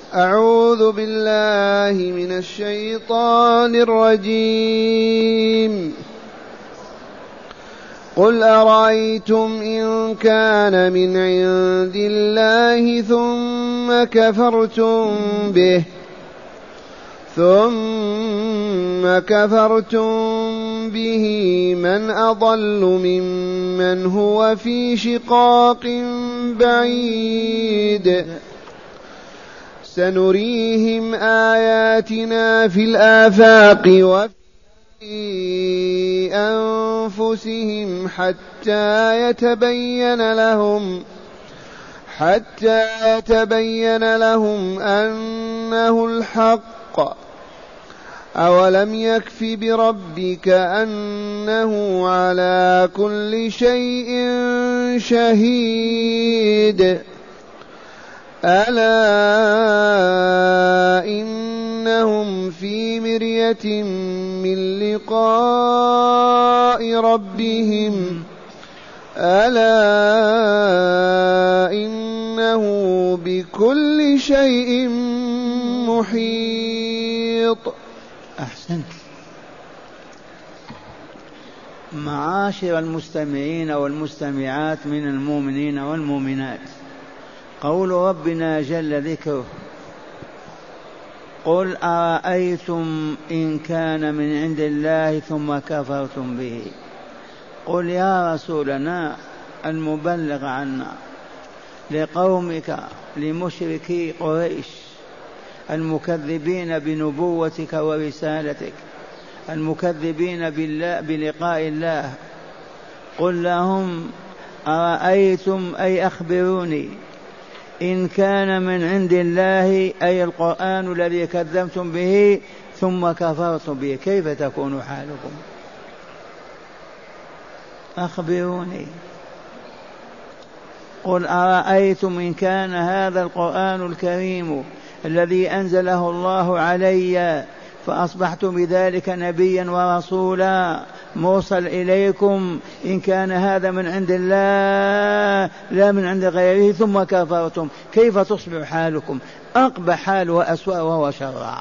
أعوذ بالله من الشيطان الرجيم. قل أرأيتم إن كان من عند الله ثم كفرتم به من أضل ممن هو في شقاق بعيد. سنريهم آياتنا في الآفاق وفي أنفسهم حتى يتبين لهم أنه الحق. أولم يكف بربك أنه على كل شيء شهيد. ألا إنهم في مرية من لقاء ربهم ألا إنه بكل شيء محيط. أحسنت. معاشر المستمعين والمستمعات من المؤمنين والمؤمنات، قول ربنا جل ذكره: قل أرأيتم إن كان من عند الله ثم كفرتم به. قل يا رسولنا المبلغ عنا لقومك لمشركي قريش المكذبين بنبوتك ورسالتك المكذبين بلقاء الله، قل لهم: أرأيتم أي أخبروني إن كان من عند الله أي القرآن الذي كذبتم به ثم كفرتم به كيف تكون حالكم؟ أخبروني. قل أرأيتم إن كان هذا القرآن الكريم الذي أنزله الله علي فأصبحت بذلك نبيا ورسولا موصل إليكم، إن كان هذا من عند الله لا من عند غيره ثم كفرتم كيف تصبح حالكم؟ أقبح حال وأسوأ وهو شر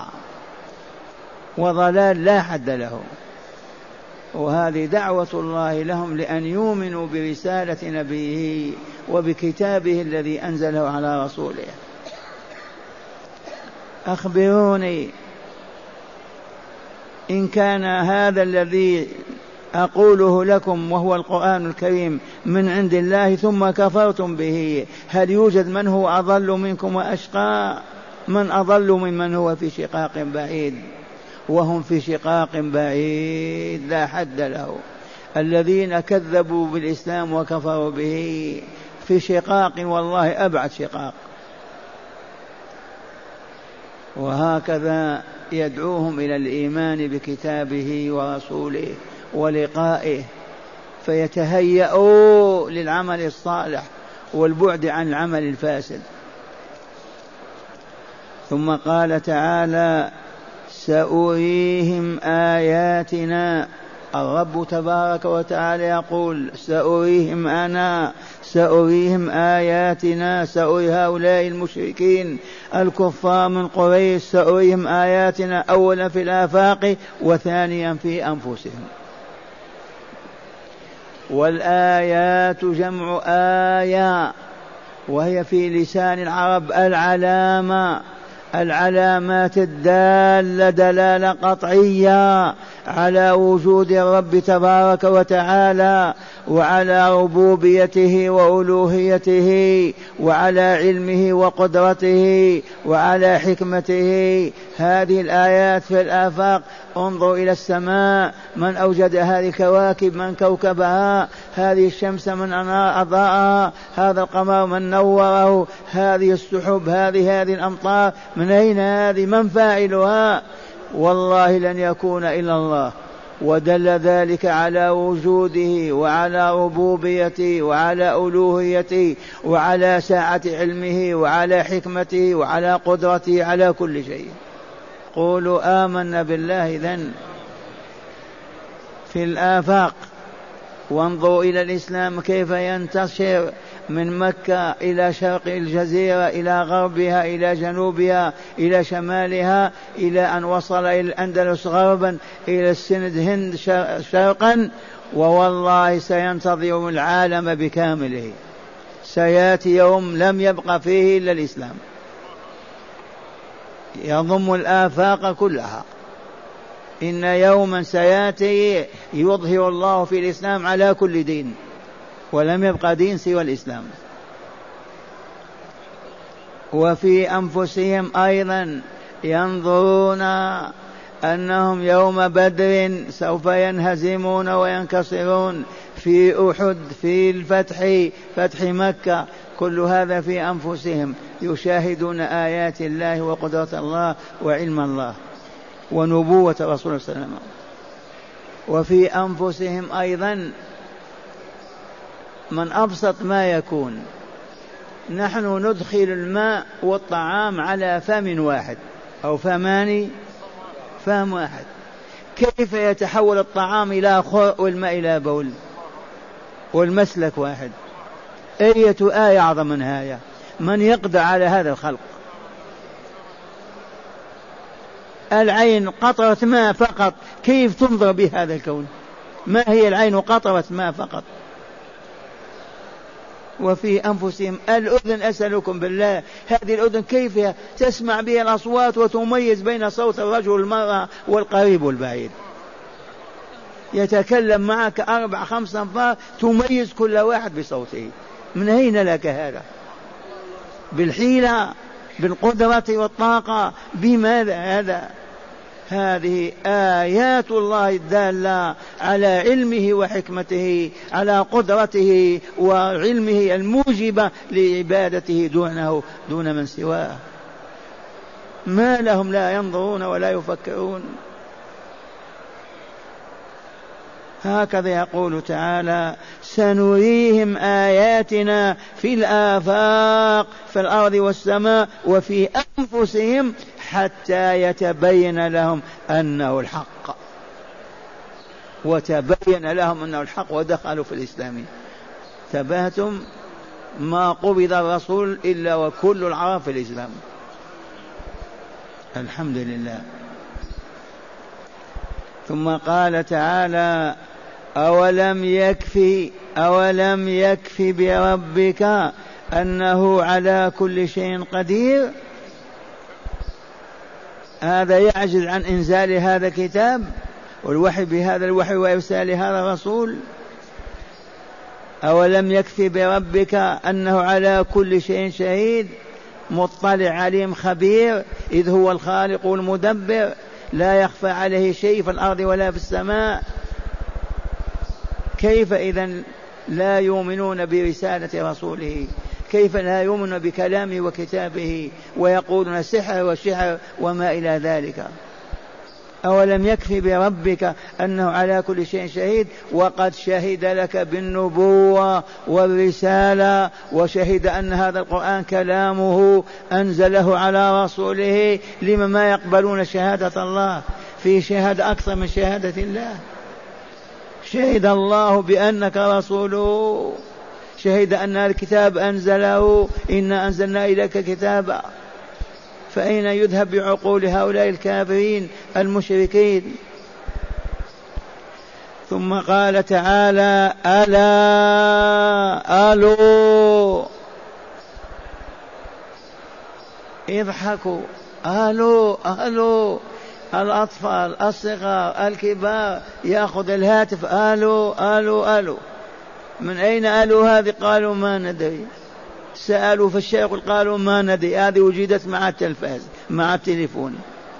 وضلال لا حد له. وهذه دعوة الله لهم لأن يؤمنوا برسالة نبيه وبكتابه الذي أنزله على رسوله. أخبروني إن كان هذا الذي أقوله لكم وهو القرآن الكريم من عند الله ثم كفرتم به، هل يوجد من هو أضل منكم وأشقى؟ من أضل ممن هو في شقاق بعيد؟ وهم في شقاق بعيد لا حد له. الذين كذبوا بالإسلام وكفروا به في شقاق والله أبعد شقاق. وهكذا يدعوهم إلى الإيمان بكتابه ورسوله ولقائه فيتهيأوا للعمل الصالح والبعد عن العمل الفاسد. ثم قال تعالى: سأريهم آياتنا. الرب تبارك وتعالى يقول: سأريهم آياتنا، سأري هؤلاء المشركين الكفار من قريش، سأريهم آياتنا أولا في الآفاق وثانيا في أنفسهم. والآيات جمع آية وهي في لسان العرب العلامات الدالة دلالة قطعية على وجود الرب تبارك وتعالى وعلى ربوبيته وألوهيته وعلى علمه وقدرته وعلى حكمته. هذه الآيات في الآفاق. انظر إلى السماء، من أوجد هذه الكواكب؟ من كوكبها؟ هذه الشمس من أضاءها؟ هذا القمر من نوره؟ هذه السحب، هذه الأمطار من أين هذه؟ من فاعلها؟ والله لن يكون إلا الله. ودل ذلك على وجوده وعلى ربوبيته وعلى ألوهيته وعلى سعة علمه وعلى حكمته وعلى قدرته على كل شيء. قولوا آمنا بالله إذن في الآفاق. وانظروا إلى الإسلام كيف ينتشر من مكة إلى شرق الجزيرة إلى غربها إلى جنوبها إلى شمالها إلى أن وصل إلى الأندلس غربا إلى السند هند شرقا، ووالله سينتظر العالم بكامله. سيأتي يوم لم يبق فيه إلا الإسلام، يضم الآفاق كلها. إن يوما سيأتي يظهر الله في الإسلام على كل دين، ولم يبقى دين سوى الإسلام. وفي أنفسهم أيضا ينظرون أنهم يوم بدر سوف ينهزمون وينكسرون، في أحد، في الفتح، فتح مكة، كل هذا في أنفسهم، يشاهدون آيات الله وقدرة الله وعلم الله ونبوة رسول الله صلى الله عليه وسلم. وفي أنفسهم أيضا من أبسط ما يكون، نحن ندخل الماء والطعام على فم واحد أو فمان، فم واحد، كيف يتحول الطعام إلى خور والماء إلى بول والمسلك واحد؟ أية آية أعظم من هذا؟ من يقدر على هذا الخلق؟ العين قطرة ماء فقط، كيف تنظر بهذا الكون؟ ما هي العين؟ قطرة ماء فقط. وفي أنفسهم الأذن، أسألكم بالله، هذه الأذن كيف تسمع بها الأصوات وتميز بين صوت الرجل والمرأة والقريب والبعيد؟ يتكلم معك 4-5 أنفار تميز كل واحد بصوته. من أين لك هذا؟ بالحيلة، بالقدرة والطاقة، بماذا هذا؟ هذه آيات الله الدالة على علمه وحكمته، على قدرته وعلمه الموجبة لعبادته دون من سواه. ما لهم لا ينظرون ولا يفكرون؟ هكذا يقول تعالى: سنريهم آياتنا في الآفاق، في الأرض والسماء وفي أنفسهم حتى يتبين لهم أنه الحق. وتبين لهم أنه الحق ودخلوا في الإسلام. تبهتم، ما قبض الرسول إلا وكل العرب في الإسلام. الحمد لله. ثم قال تعالى: أولم يكفي بربك أنه على كل شيء قدير؟ هذا يعجز عن إنزال هذا الكتاب والوحي بهذا الوحي وإرسال هذا الرسول؟ أولم يكفي بربك أنه على كل شيء شهيد، مطلع عليم خبير، إذ هو الخالق المدبر، لا يخفى عليه شيء في الأرض ولا في السماء. كيف إذن لا يؤمنون برسالة رسوله؟ كيف لا يؤمنون بكلامه وكتابه ويقولون سحر وشعر وما إلى ذلك؟ أولم يكفي بربك أنه على كل شيء شهيد، وقد شهد لك بالنبوة والرسالة، وشهد أن هذا القرآن كلامه أنزله على رسوله. لما ما يقبلون شهادة الله؟ في شهادة أكثر من شهادة الله. شهد الله بأنك رسوله، شهد أن الكتاب أنزله، إنا أنزلنا إليك كتابا. فأين يذهب بعقول هؤلاء الكافرين المشركين؟ ثم قال تعالى: ألا ألو، اضحكوا، ألو ألو. الأطفال الصغار الكبار يأخذ الهاتف: ألو ألو ألو. من أين ألو هذه؟ قالوا ما ندري. سألوا في الشيخ قالوا ما ندري، هذه وجدت مع التلفاز مع التليفون.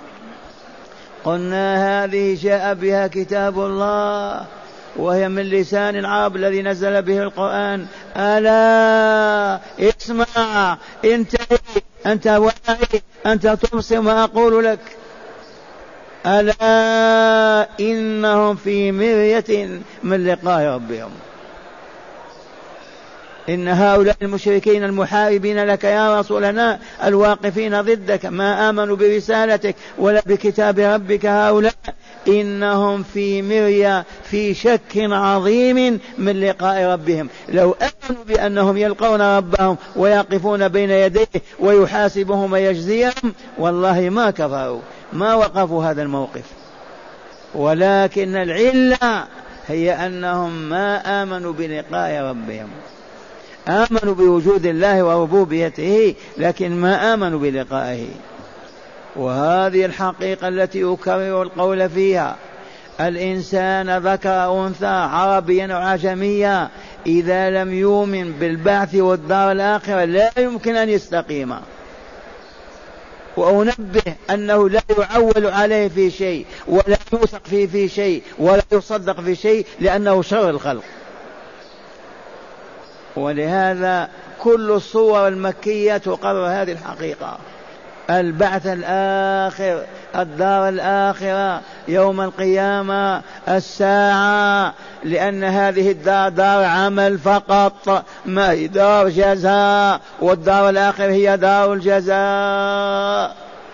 قلنا هذه جاء بها كتاب الله وهي من لسان العرب الذي نزل به القرآن. ألا اسمع، انتهي، أنت واعي، أنت تبصر ما أقول لك. ألا إنهم في مرية من لقاء ربهم. إن هؤلاء المشركين المحاربين لك يا رسولنا الواقفين ضدك ما آمنوا برسالتك ولا بكتاب ربك، هؤلاء إنهم في مرية في شك عظيم من لقاء ربهم. لو آمنوا بأنهم يلقون ربهم ويقفون بين يديه ويحاسبهم ويجزيهم والله ما كفروا، ما وقفوا هذا الموقف. ولكن العلة هي أنهم ما آمنوا بلقاء ربهم، آمنوا بوجود الله وربوبيته لكن ما آمنوا بلقائه. وهذه الحقيقة التي أكرر القول فيها، الإنسان ذكر أنثى عربيا وعجميا إذا لم يؤمن بالبعث والدار الآخرة لا يمكن أن يستقيم. وأنبه أنه لا يعول عليه في شيء ولا يوثق فيه في شيء ولا يصدق في شيء لأنه شر الخلق. ولهذا كل الصور المكية تقرر هذه الحقيقة، البعث الآخر، الدار الآخرة، يوم القيامة، الساعة، لأن هذه الدار دار عمل فقط، ما هي دار جزاء، والدار الآخرة هي دار الجزاء.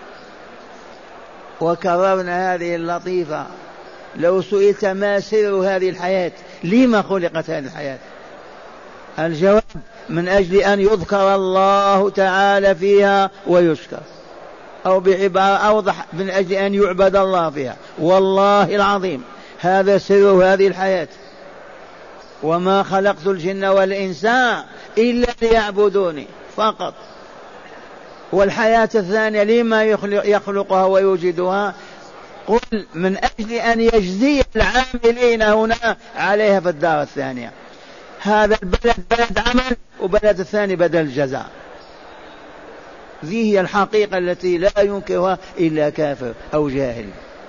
وكررنا هذه اللطيفة، لو سئلت ما سر هذه الحياة، لما خلقت هذه الحياة؟ الجواب من أجل أن يذكر الله تعالى فيها ويشكر، أو بعبارة أوضح من أجل أن يعبد الله فيها. والله العظيم هذا سر هذه الحياة. وما خلقت الجن والإنس إلا ليعبدوني فقط. والحياة الثانية لما يخلقها ويوجدها؟ قل من أجل أن يجزي العاملين هنا عليها في الدار الثانية. هذا البلد بلد عمل وبلد الثاني بدل الجزاء. ذي هي الحقيقة التي لا ينكرها إلا كافر أو جاهل.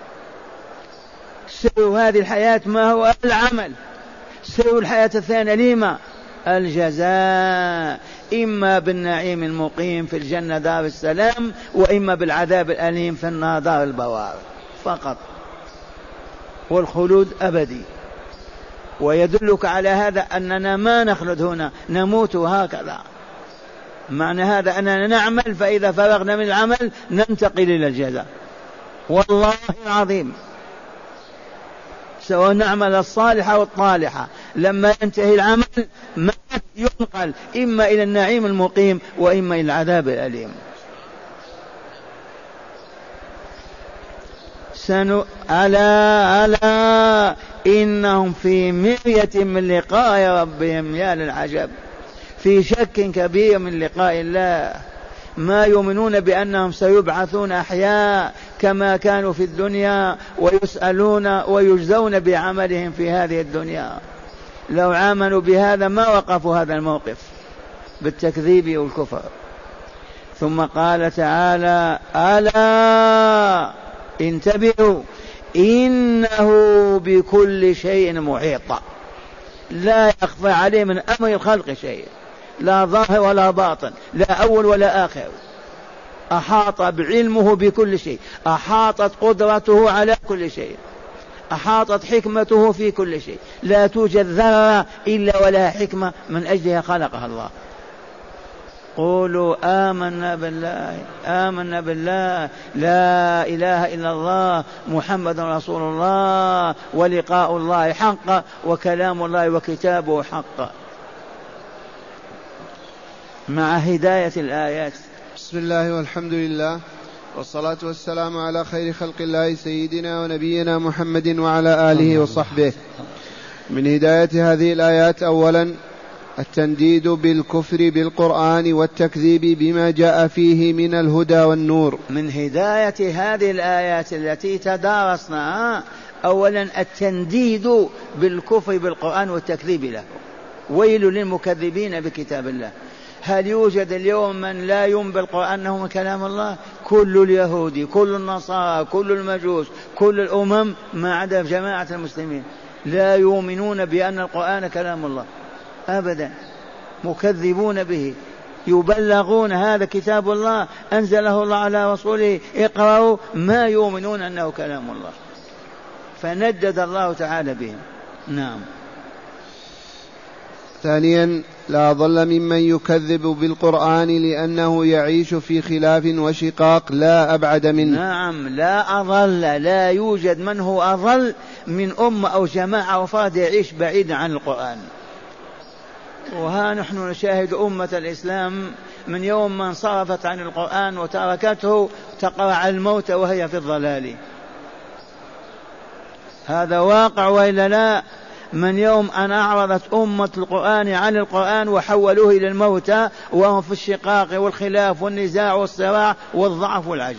سر هذه الحياة ما هو؟ العمل. سر الحياة الثانية لما؟ الجزاء، إما بالنعيم المقيم في الجنة دار السلام، وإما بالعذاب الأليم في النار دار البوار فقط، والخلود أبدي. ويدلك على هذا أننا ما نخلد هنا، نموت هكذا. معنى هذا أننا نعمل، فإذا فرغنا من العمل ننتقل إلى الجزاء. والله العظيم سواء نعمل الصالحة والطالحة، لما ينتهي العمل ما ينقل إما إلى النعيم المقيم وإما إلى العذاب الأليم. ألا إنهم في مرية من لقاء ربهم، يا للعجب، في شك كبير من لقاء الله. ما يؤمنون بأنهم سيبعثون أحياء كما كانوا في الدنيا ويسألون ويجزون بعملهم في هذه الدنيا. لو آمنوا بهذا ما وقفوا هذا الموقف بالتكذيب والكفر. ثم قال تعالى: ألا انتبهوا إنه بكل شيء محيط. لا يخفى عليه من أمر الخلق شيء، لا ظاهر ولا باطن، لا أول ولا آخر. أحاط بعلمه بكل شيء، أحاطت قدرته على كل شيء، أحاطت حكمته في كل شيء. لا توجد ذرة إلا ولها حكمة من أجلها خلقها الله. قولوا آمنا بالله، آمنا بالله، لا إله إلا الله، محمد رسول الله، ولقاء الله حق، وكلام الله وكتابه حق. مع هداية الآيات. بسم الله والحمد لله، والصلاة والسلام على خير خلق الله سيدنا ونبينا محمد وعلى آله وصحبه. من هداية هذه الآيات: أولا التنديد بالكفر بالقرآن والتكذيب بما جاء فيه من الهدى والنور. من هداية هذه الآيات التي تدارسناها أولا التنديد بالكفر بالقرآن والتكذيب له. ويل للمكذبين بكتاب الله. هل يوجد اليوم من لا يؤمن بالقرآن أنه من كلام الله؟ كل اليهود، كل النصارى، كل المجوس، كل الأمم ما عدا جماعة المسلمين لا يؤمنون بأن القرآن كلام الله أبدا، مكذبون به. يبلغون هذا كتاب الله أنزله الله على رسوله، اقرأوا، ما يؤمنون أنه كلام الله. فندد الله تعالى بهم. نعم. ثانيا لا ضل ممن يكذب بالقرآن لأنه يعيش في خلاف وشقاق لا أبعد منه. نعم، لا أضل، لا يوجد من هو أضل من أمة أو جماعة أو فرد يعيش بعيدا عن القرآن. وها نحن نشاهد أمة الإسلام من يوم ما انصرفت عن القرآن وتركته تقرع على الموت وهي في الضلال. هذا واقع وإلا لا؟ من يوم أن أعرضت أمة القرآن عن القرآن وحولوه إلى الموتى وهم في الشقاق والخلاف والنزاع والصراع والضعف والعجز.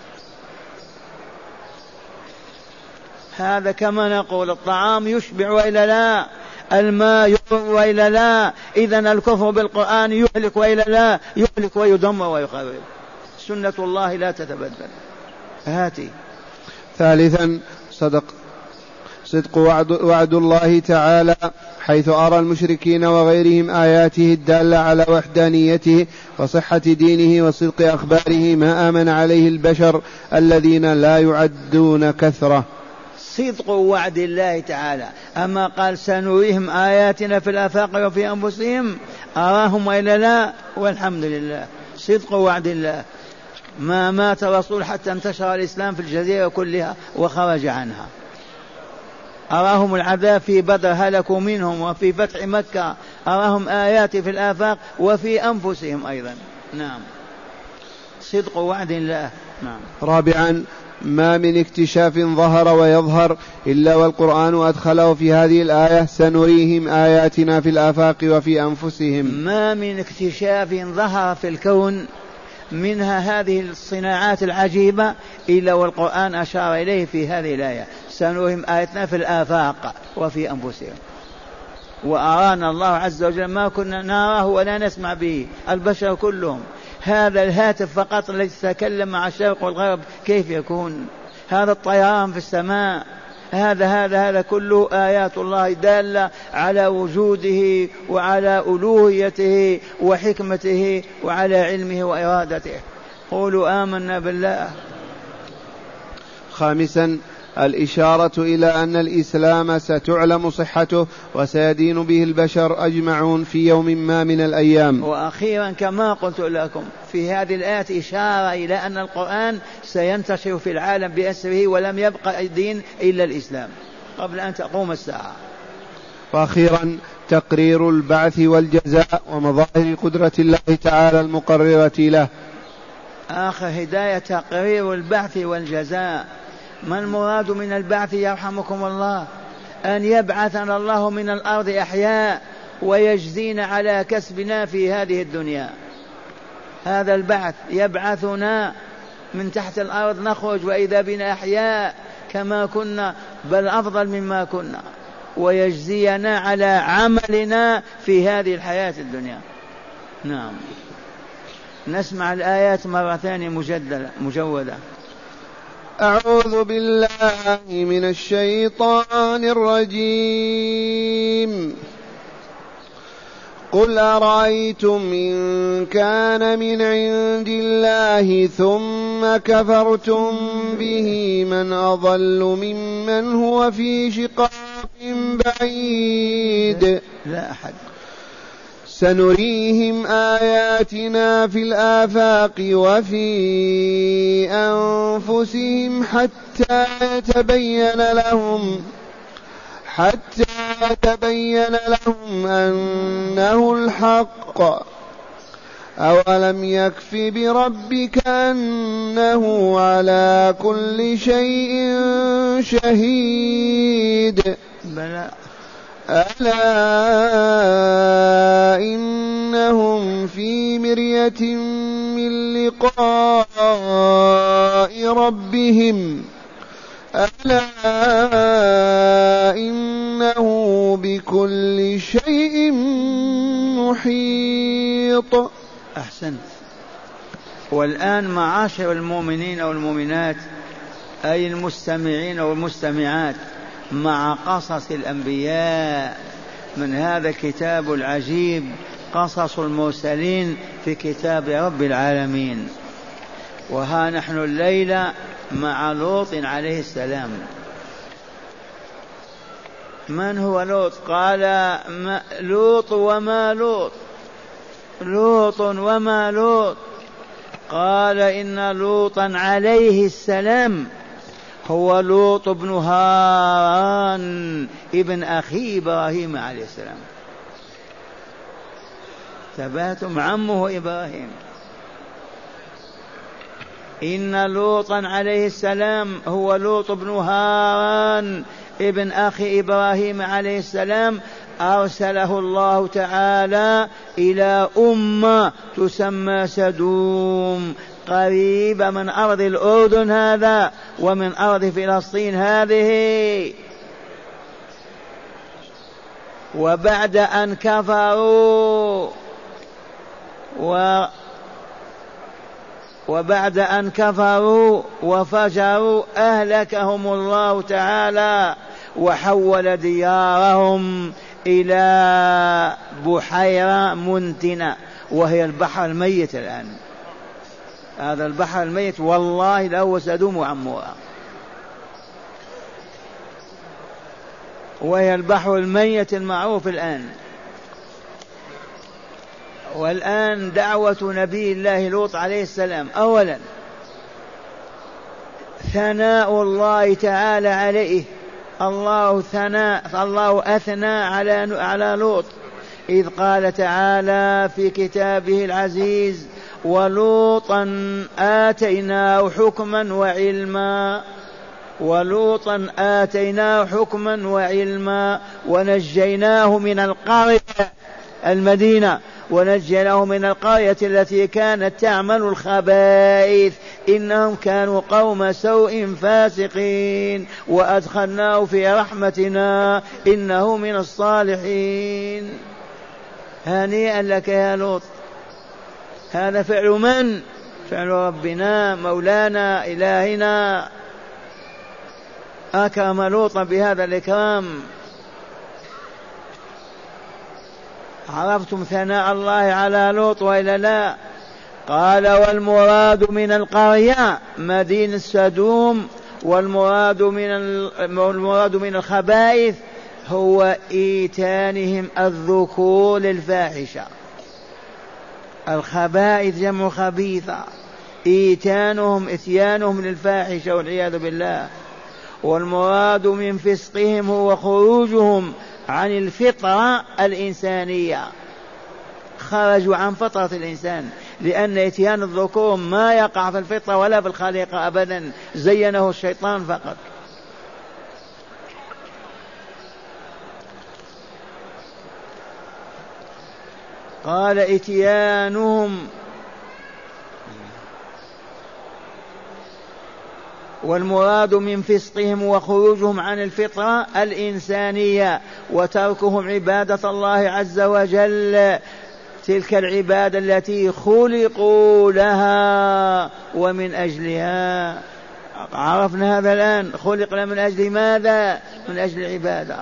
هذا كما نقول الطعام يشبع وإلا لا؟ الماء يضر وإلا لا؟ إذن الكفر بالقرآن يهلك وإلا لا؟ يهلك ويدمر ويخرب. سنة الله لا تتبدل. هاتي. ثالثا صدق وعد الله تعالى حيث أرى المشركين وغيرهم آياته الدالة على وحدانيته وصحة دينه وصدق أخباره ما آمن عليه البشر الذين لا يعدون كثرة. صدق وعد الله تعالى. أما قال سنريهم آياتنا في الآفاق وفي أنفسهم، أراهم وإلا لا؟ والحمد لله. صدق وعد الله. ما مات الرسول حتى انتشر الإسلام في الجزيرة كلها وخرج عنها. أراهم العذاب في بدر هلكوا منهم، وفي فتح مكة أراهم آيات في الآفاق وفي أنفسهم أيضا. نعم، صدق وعد الله. نعم. رابعا ما من اكتشاف ظهر ويظهر إلا والقرآن أدخله في هذه الآية سنريهم آياتنا في الآفاق وفي أنفسهم. ما من اكتشاف ظهر في الكون منها هذه الصناعات العجيبة إلا والقرآن أشار إليه في هذه الآية سنريهم آياتنا في الآفاق وفي أنفسهم. وأرانا الله عز وجل ما كنا نراه ولا نسمع به البشر كلهم. هذا الهاتف فقط الذي يتكلم مع الشرق والغرب كيف يكون؟ هذا الطيران في السماء، هذا كله آيات الله دالة على وجوده وعلى ألوهيته وحكمته وعلى علمه وإرادته. قولوا آمنا بالله. خامسا الإشارة إلى أن الإسلام ستعلم صحته وسيدين به البشر أجمعون في يوم ما من الأيام. وأخيرا كما قلت لكم في هذه الآية إشارة إلى أن القرآن سينتشر في العالم بأسره ولم يبقى دين إلا الإسلام قبل أن تقوم الساعة. وأخيرا تقرير البعث والجزاء ومظاهر قدرة الله تعالى المقررة له. آخر هداية تقرير البعث والجزاء. ما المراد من البعث يرحمكم الله؟ أن يبعثنا الله من الأرض أحياء ويجزينا على كسبنا في هذه الدنيا. هذا البعث يبعثنا من تحت الأرض نخرج وإذا بنا أحياء كما كنا بل أفضل مما كنا، ويجزينا على عملنا في هذه الحياة الدنيا. نعم. نسمع الآيات مرة ثانية مجودة. أعوذ بالله من الشيطان الرجيم. قل أرأيتم إن كان من عند الله ثم كفرتم به من أضل ممن هو في شقاق بعيد. لا أحد. سنريهم آياتنا في الآفاق وفي أنفسهم حتى يتبين لهم أنه الحق. أولم يكف بربك أنه على كل شيء شهيد. بلى. ألا إنهم في مرية من لقاء ربهم ألا إنه بكل شيء محيط. أحسنت. والآن معاشر المؤمنين والمؤمنات أي المستمعين والمستمعات مع قصص الأنبياء من هذا الكتاب العجيب قصص المرسلين في كتاب رب العالمين. وها نحن الليلة مع لوط عليه السلام. من هو لوط؟ قال لوط وما لوط، لوط وما لوط. قال إن لوطا عليه السلام هو لوط بن هاران ابن أخي إبراهيم عليه السلام. ثباتم عمه إبراهيم. إن لوطا عليه السلام هو لوط بن هاران ابن أخي إبراهيم عليه السلام، أرسله الله تعالى إلى أمة تسمى سدوم، قريبة من أرض الأردن هذا ومن أرض فلسطين هذه. وبعد أن كفروا وفجروا أهلكهم الله تعالى وحول ديارهم إلى بحيرة منتنة وهي البحر الميت. الآن هذا البحر الميت والله له سدوم وعمورة، وهي البحر الميت المعروف الآن. والآن دعوة نبي الله لوط عليه السلام، أولا ثناء الله تعالى عليه. الله أثنى على لوط إذ قال تعالى في كتابه العزيز: ولوطا آتيناه حكما وعلما ونجيناه من القرية المدينة، ونجيناه من القرية التي كانت تعمل الخبائث إنهم كانوا قوم سوء فاسقين، وأدخلناه في رحمتنا إنه من الصالحين. هنيئا لك يا لوط. هذا فعل من؟ فعل ربنا مولانا إلهنا، أكرم لوطا بهذا الإكرام. عرفتم ثناء الله على لوط وإلا لا؟ قال: والمراد من القرية مدينة سدوم، والمراد من الخبائث هو إيتانهم الذكور للفاحشة. الخبائث جمع خبيثة، إتيانهم للفاحشة والعياذ بالله. والمراد من فسقهم هو خروجهم عن الفطرة الإنسانية، خرجوا عن فطرة الإنسان، لأن إتيان الذكور ما يقع في الفطرة ولا في الخليقة أبدا، زينه الشيطان فقط. قال: إتيانهم. والمراد من فسقهم وخروجهم عن الفطرة الإنسانية وتركهم عبادة الله عز وجل، تلك العبادة التي خلقوا لها ومن أجلها. عرفنا هذا الآن، خلقنا من أجل ماذا؟ من أجل العبادة.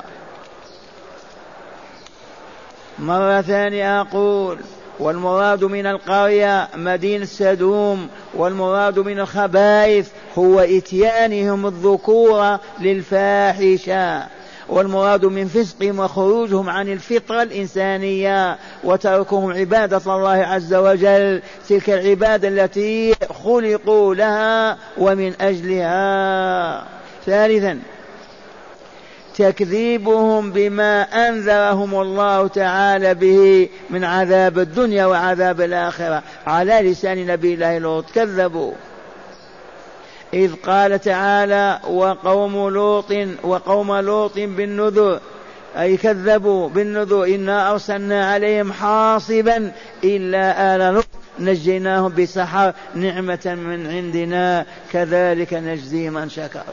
مرة ثانية أقول: والمراد من القرية مدينة سدوم، والمراد من الخبائث هو إتيانهم الذكور للفاحشة، والمراد من فسقهم وخروجهم عن الفطرة الإنسانية وتركهم عبادة الله عز وجل، تلك العبادة التي خلقوا لها ومن أجلها. ثالثا: تكذيبهم بما أنذرهم الله تعالى به من عذاب الدنيا وعذاب الآخرة على لسان نبي الله لوط. كذبوا إذ قال تعالى: وقوم لوط بالنذر، أي كذبوا بالنذر، إنا أرسلنا عليهم حاصبا إلا آل لوط نجيناهم بسحر نعمة من عندنا كذلك نجزي من شكر.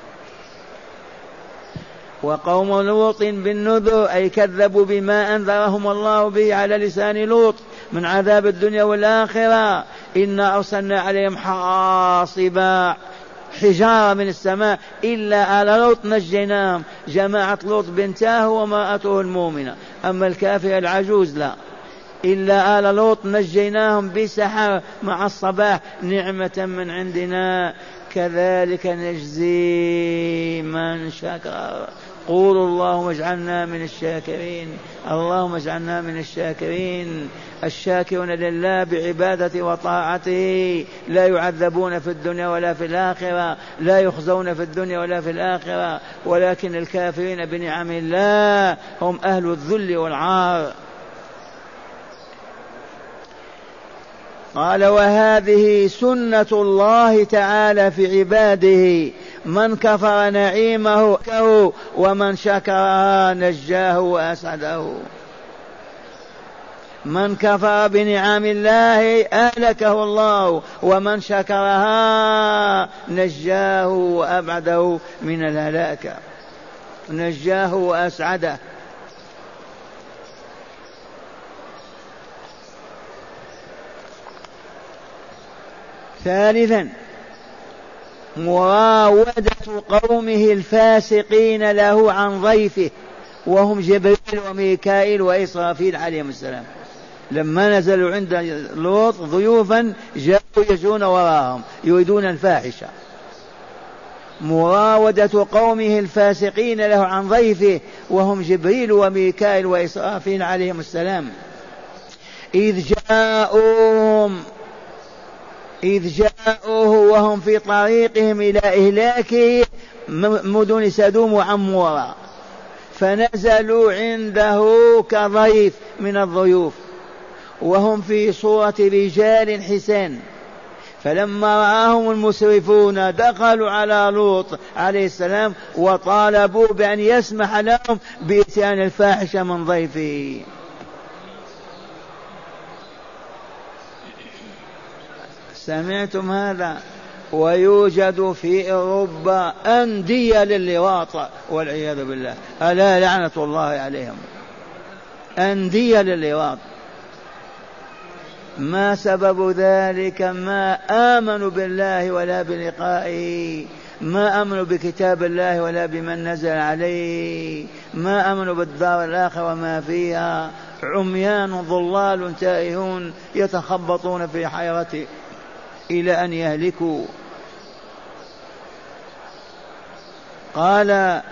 وقوم لوط بالنذر أي كذبوا بما أنذرهم الله به على لسان لوط من عذاب الدنيا والآخرة. إنا أرسلنا عليهم حاصبا، حجارة من السماء، إلا آل لوط نجيناهم، جماعة لوط بنتاه ومرأته المؤمنة، أما الكافر العجوز لا. إلا آل لوط نجيناهم بسحر مع الصباح نعمة من عندنا كذلك نجزي من شكر. قولوا اللهم اجعلنا من الشاكرين، اللهم اجعلنا من الشاكرين. الشاكرون لله بعبادته وطاعته لا يعذبون في الدنيا ولا في الآخرة، لا يخزون في الدنيا ولا في الآخرة، ولكن الكافرين بنعم الله هم أهل الذل والعار. قال وهذه سنة الله تعالى في عباده، من كفر نعيمه ومن شكرها نجاه وأسعده. من كفر بنعم الله أهلكه الله، ومن شكرها نجاه وأبعده من الهلاك، نجاه وأسعده. ثالثا مراودة قومه الفاسقين له عن ضيفه، وهم جبريل وميكائيل وإسرافيل عليهم السلام. لما نزلوا عند لوط ضيوفا جاءوا يجون وراهم يريدون الفاحشة. مراودة قومه الفاسقين له عن ضيفه، وهم جبريل وميكائيل وإسرافيل عليهم السلام. إذ جاءوه وهم في طريقهم إلى إهلاك مدن سدوم وعمورة، فنزلوا عنده كضيف من الضيوف، وهم في صورة رجال حسان. فلما رآهم المسرفون دخلوا على لوط عليه السلام وطالبوا بأن يسمح لهم بإتيان الفاحشة من ضيفه. سمعتم هذا؟ ويوجد في أوروبا أندية للواط والعياذ بالله، ألا لعنة الله عليهم، أندية للواط. ما سبب ذلك؟ ما آمنوا بالله ولا بلقائه، ما آمنوا بكتاب الله ولا بمن نزل عليه، ما آمنوا بالدار الآخرة وما فيها، عميان ضلال تائهون يتخبطون في حيرته إلى أن يهلكوا. قال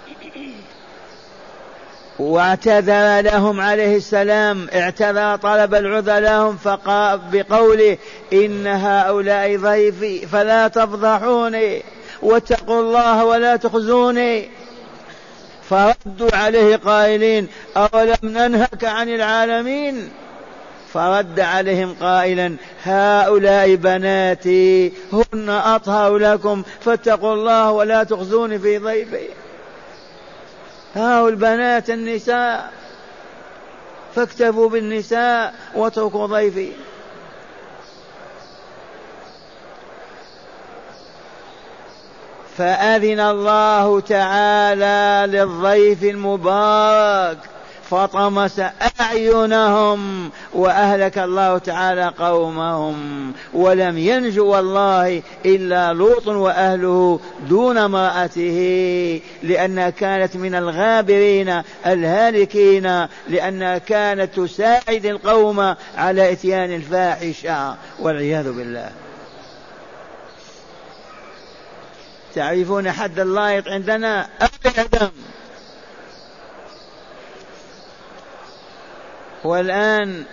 واعتذر لهم عليه السلام، اعتذر طلب العذر لهم فقال بقوله إن هؤلاء ضيفي فلا تفضحوني واتقوا الله ولا تخزوني. فردوا عليه قائلين أولم ننهك عن العالمين؟ فرد عليهم قائلا هؤلاء بناتي هن أطهر لكم فاتقوا الله ولا تخزوني في ضيفي. هؤلاء البنات النساء فاكتفوا بالنساء واتركوا ضيفي. فأذن الله تعالى للضيف المبارك فطمس أعينهم وأهلك الله تعالى قومهم، ولم ينجو والله إلا لوط وأهله دون امرأته، لأنها كانت من الغابرين الهالكين، لأنها كانت تساعد القوم على إتيان الفاحشة والعياذ بالله. تعرفون حد اللائط عندنا الإعدام. والآن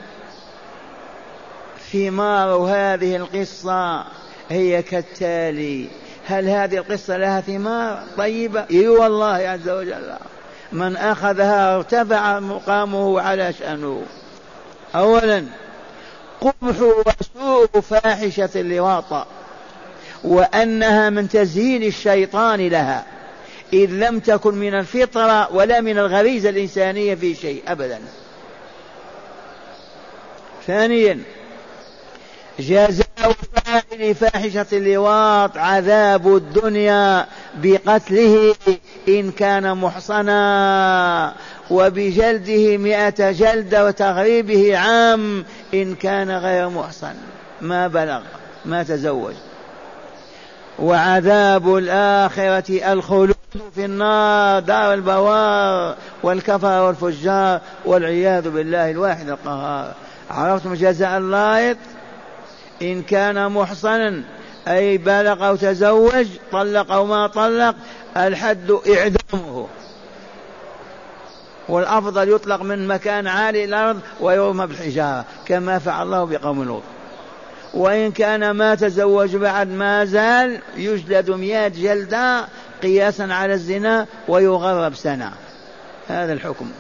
ثمار هذه القصة هي كالتالي. هل هذه القصة لها ثمار طيبة؟ إي والله عز وجل. من أخذها ارتفع مقامه على شأنه. أولا قبح وسوء فاحشة اللواط، وأنها من تزيين الشيطان لها، إذ لم تكن من الفطرة ولا من الغريزة الإنسانية في شيء أبدا. ثانيا جزاء فاعل فاحشة اللواط عذاب الدنيا بقتله إن كان محصنا، وبجلده 100 جلدة وتغريبه عام إن كان غير محصن، ما بلغ ما تزوج. وعذاب الآخرة الخلود في النار دار البوار والكفر والفجار والعياذ بالله الواحد القهار. عرفتم جزاء اللائط؟ إن كان محصنا أي بلغ أو تزوج، طلق أو ما طلق، الحد إعدامه والأفضل يطلق من مكان عالي الأرض ويرمى بالحجارة كما فعل الله بقوم لوط. وإن كان ما تزوج بعد ما زال يجلد 100 جلدة قياسا على الزنا ويغرب سنة. هذا الحكم.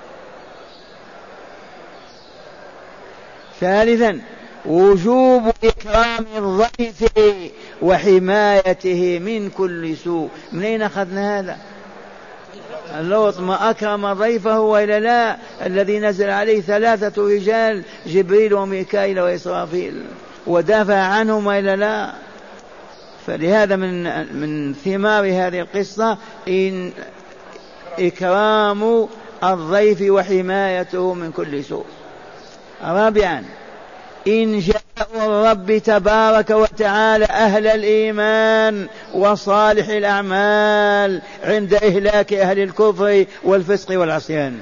ثالثا وجوب إكرام الضيف وحمايته من كل سوء. منين أخذنا هذا؟ لوط ما أكرم ضيفه وإلا لا؟ الذي نزل عليه 3 رجال جبريل وميكائيل وإسرافيل ودافع عنهم وإلا لا؟ فلهذا من ثمار هذه القصة إن إكرام الضيف وحمايته من كل سوء. رابعا إن جاء الرب تبارك وتعالى أهل الإيمان وصالح الأعمال عند إهلاك أهل الكفر والفسق والعصيان.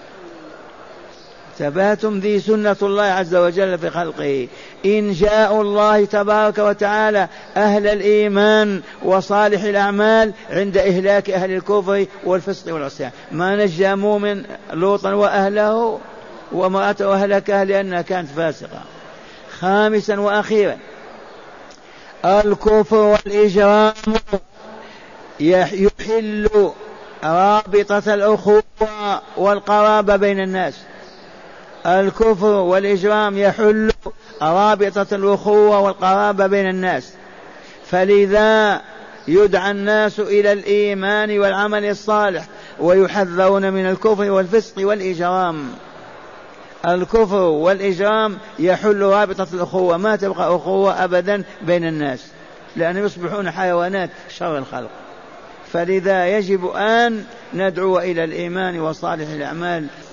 ثباتم ذي سنة الله عز وجل في خلقه. إن جاء الله تبارك وتعالى أهل الإيمان وصالح الأعمال عند إهلاك أهل الكفر والفسق والعصيان. ما نجى مؤمن لوطا وأهله وامرأته أهلكها لأنها كانت فاسقة. خامسا وأخيرا الكفر والإجرام يحل رابطة الأخوة والقرابة بين الناس. الكفر والإجرام يحل رابطة الأخوة والقرابة بين الناس، فلذا يدعى الناس إلى الإيمان والعمل الصالح ويحذرون من الكفر والفسق والإجرام. الكفر والإجرام يحل رابطة الأخوة، ما تبقى أخوة أبدا بين الناس لأنهم يصبحون حيوانات شر الخلق. فلذا يجب أن ندعو إلى الإيمان وصالح الأعمال